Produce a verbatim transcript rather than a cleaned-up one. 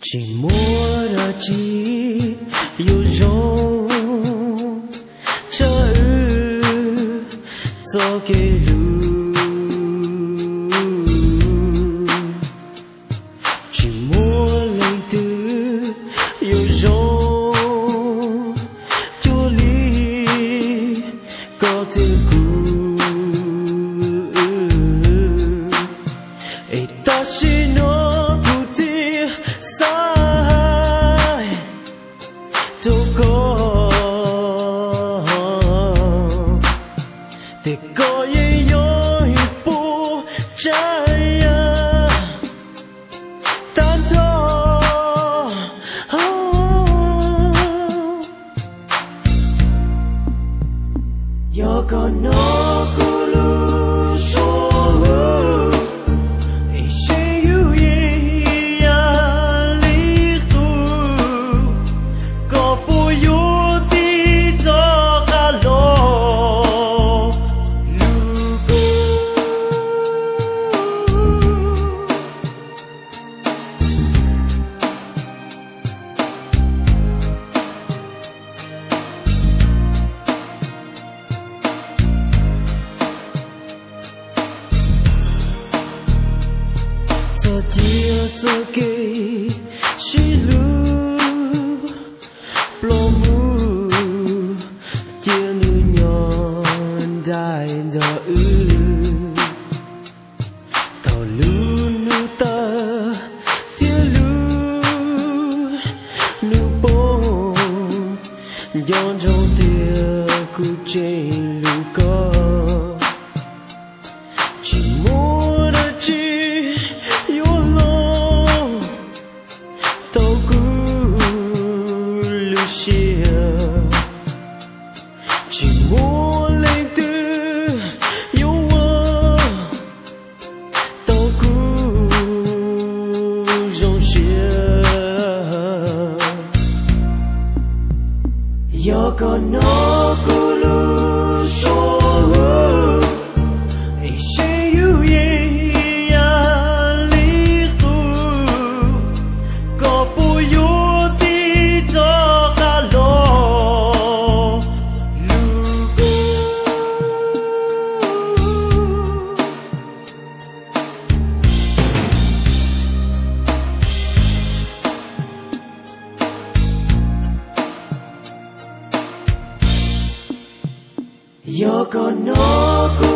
chỉ muốn ở chỉ yêu dấu chờ cho cái lu chỉ muốn lấy từ yêu dấu cho lý có thể cứu e ta chỉ nó cụ thể sai đâu có để có yêu yêu bu trái tan thọ yo con nó cu lu so e she you ya li tu có bu yo ti cho cả lo lu go cho chia cho kê chỉ lu plo mu chia nu nhon dai do ư tao lu nu ta chia lu nu po yon trong tia cu trên lu co chỉ muốn ở chỉ chỉ muốn lên từ yêu tao cứ dòng chia yo con nó cứ lu so e she you ya li tu có bu yo ti cho cả lo yo con nó